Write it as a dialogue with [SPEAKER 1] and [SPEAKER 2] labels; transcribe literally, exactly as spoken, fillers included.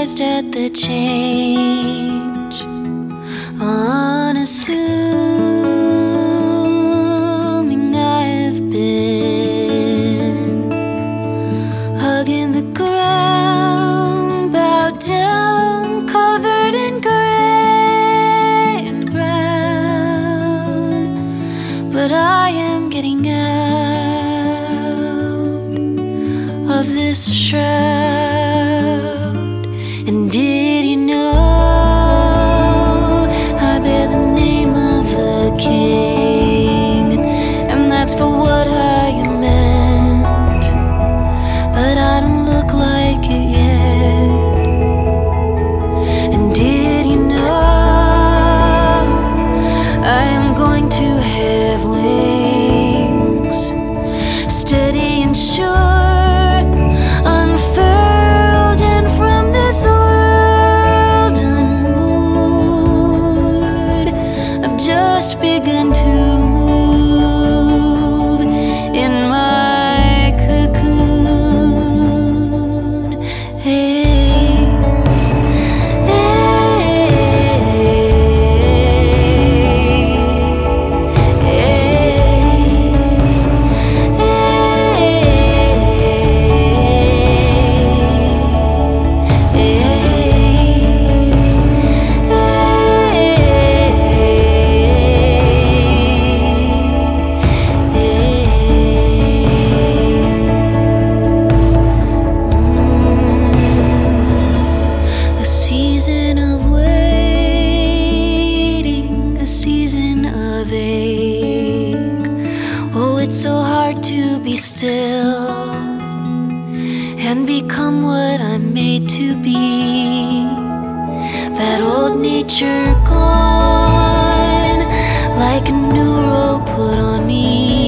[SPEAKER 1] surprised at the change, unassuming I've been, hugging the ground, bowed down, covered in gray and brown. But I am getting out of this shroud. And did you know I bear the name of the King? And that's for what I am meant, but I don't look like it yet. And did you know I am going to have wings, steady and sure, just begun to move in my cocoon. Hey, hey, hey, hey, oh, it's so hard to be still and become what I'm made to be. That old nature gone, like a new robe put on me.